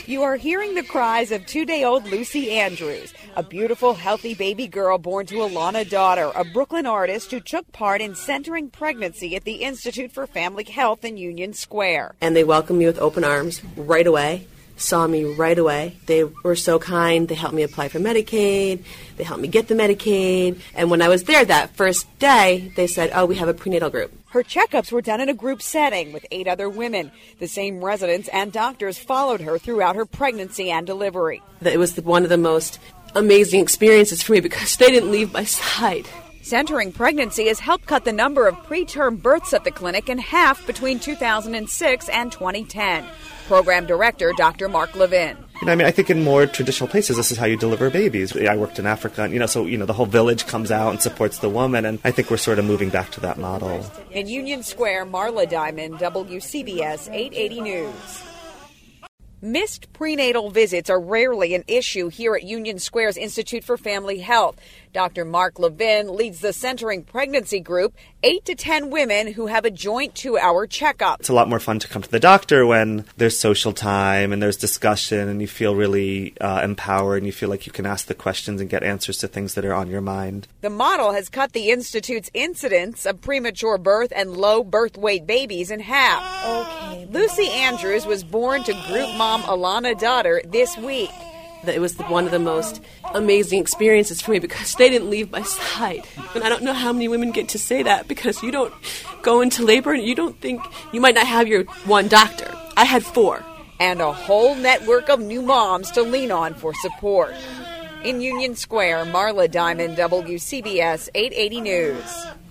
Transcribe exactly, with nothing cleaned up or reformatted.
You are hearing the cries of two-day-old Lucy Andrews, a beautiful, healthy baby girl born to Alana Daughter, a Brooklyn artist who took part in centering pregnancy at the Institute for Family Health in Union Square. And they welcomed me with open arms right away, saw me right away. They were so kind. They helped me apply for Medicaid. They helped me get the Medicaid. And when I was there that first day, they said, oh, we have a prenatal group. Her checkups were done in a group setting with eight other women. The same residents and doctors followed her throughout her pregnancy and delivery. It was one of the most amazing experiences for me because they didn't leave my side. Centering pregnancy has helped cut the number of preterm births at the clinic in half between two thousand six and twenty ten. Program Director Doctor Mark Levin. You know, I mean, I think in more traditional places, this is how you deliver babies. I worked in Africa, and, you know, so, you know, the whole village comes out and supports the woman, and I think we're sort of moving back to that model. In Union Square, Marla Diamond, W C B S eight eighty News. Missed prenatal visits are rarely an issue here at Union Square's Institute for Family Health. Doctor Mark Levin leads the Centering Pregnancy Group, eight to ten women who have a joint two-hour checkup. It's a lot more fun to come to the doctor when there's social time and there's discussion and you feel really uh, empowered and you feel like you can ask the questions and get answers to things that are on your mind. The model has cut the Institute's incidence of premature birth and low birth weight babies in half. Okay. Lucy Andrews was born to group mom Alana Daughter this week. It was one of the most amazing experiences for me because they didn't leave my side. And I don't know how many women get to say that because you don't go into labor and you don't think, you might not have your one doctor. I had four. And a whole network of new moms to lean on for support. In Union Square, Marla Diamond, W C B S eight eighty News.